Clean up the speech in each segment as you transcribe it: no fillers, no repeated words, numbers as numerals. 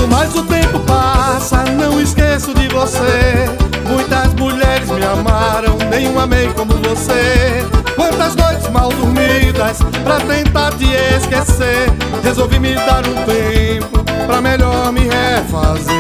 mais o tempo passa, não esqueço de você. Muitas mulheres me amaram, nenhuma amei como você. Quantas noites mal dormidas pra tentar te esquecer. Resolvi me dar um tempo pra melhor me refazer.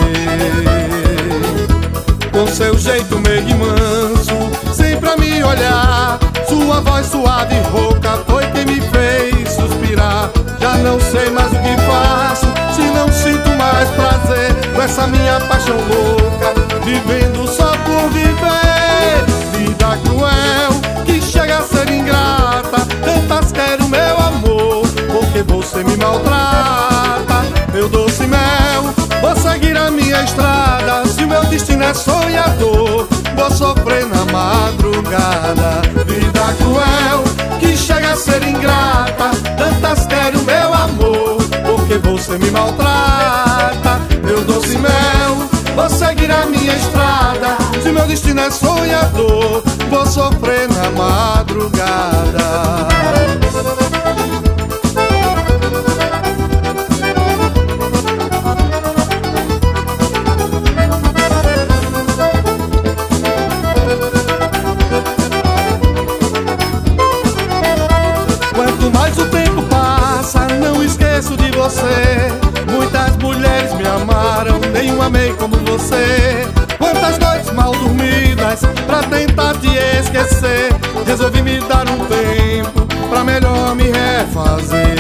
Com seu jeito meio manso, sempre a me olhar, sua voz suave e rouca foi quem me fez suspirar. Já não sei mais o que faço, se não sinto mais prazer com essa minha paixão louca, vivendo só por viver. Vida cruel, que chega a ser ingrata, tantas quero meu amor, porque você me maltrata. Meu doce mel, vou seguir a minha estrada, se o meu destino é sonhador, vou sofrer na madrugada. Vida cruel, que chega a ser ingrata, tantas quero meu amor, porque você me maltrata. Meu doce mel, vou seguir a minha estrada, se meu destino é sonhador, vou sofrer na madrugada. Quanto mais o tempo passa, não esqueço de você. Muitas mulheres me amaram, nenhuma amei como você. Quantas noites mal dormidas pra tentar te esquecer. Resolvi me dar um tempo pra melhor me refazer.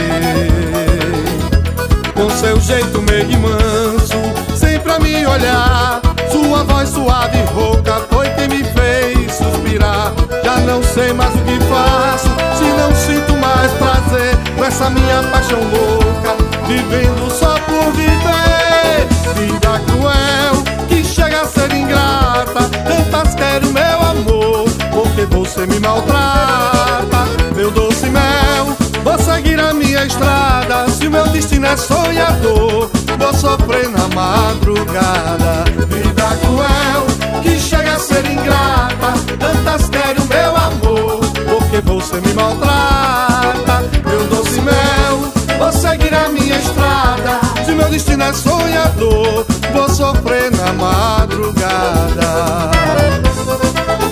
Com seu jeito meio manso, sempre a me olhar, sua voz suave e rouca foi quem me fez suspirar. Já não sei mais o que faço, se não sinto mais prazer com essa minha paixão louca, vivendo só por viver. Vida cruel, que chega a ser ingrata, tantas quero meu amor, porque você me maltrata. Meu doce mel, vou seguir a minha estrada, se o meu destino é sonhador, vou sofrer na madrugada. Vida cruel, que chega a ser ingrata, tantas quero meu amor, porque você me maltrata. Meu doce mel, vou seguir a minha estrada, se meu destino é sonhador, vou sofrer na madrugada.